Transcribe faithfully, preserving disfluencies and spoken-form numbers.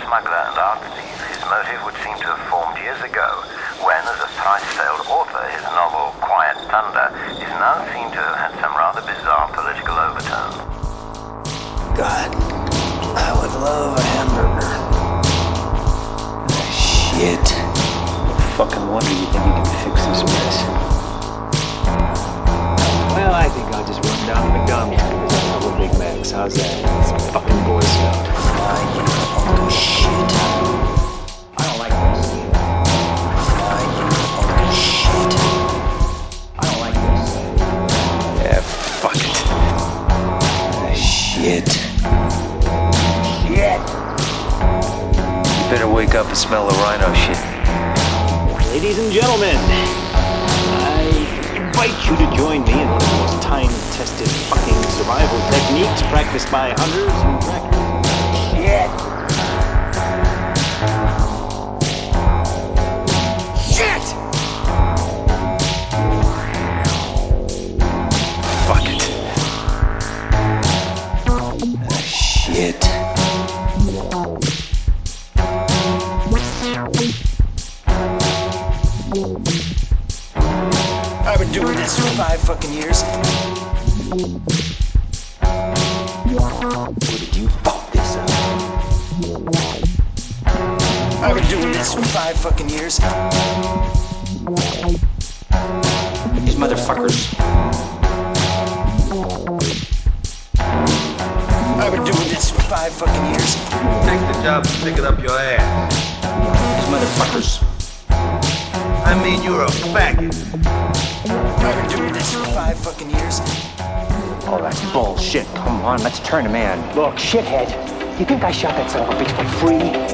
smuggler and art thief, his motive would seem to have formed years ago, when, as a thrice-failed author, his novel Quiet Thunder is now seen to have had some rather bizarre political overtones. God, I would love a hamburger. Shit. No fucking wonder you think you can fix this mess. Well, I think I'll just run down to McDonald's and get a couple Big Macs. How's that? This fucking Boy Scout. Ah, you punk of shit. I don't like this. Ah, you punk of shit. I don't like this. Yeah, fuck it. Ah, shit. Shit. You better wake up and smell the rhino shit. Ladies and gentlemen, I invite you to join me in one of the most time-tested fucking survival techniques practiced by hunters and trackers. Shit! Shit! Fuck it. Ah, shit. I've been doing this for five fucking years. Or did you fuck this up? I've been doing this for five fucking years. These motherfuckers. I've been doing this for five fucking years. Take the job and stick it up your ass. These motherfuckers. I mean, you're a faggot. I've been doing this for five fucking years. Oh, that's bullshit. Come on, let's turn him in. Look, shithead, you think I shot that son of a bitch for free?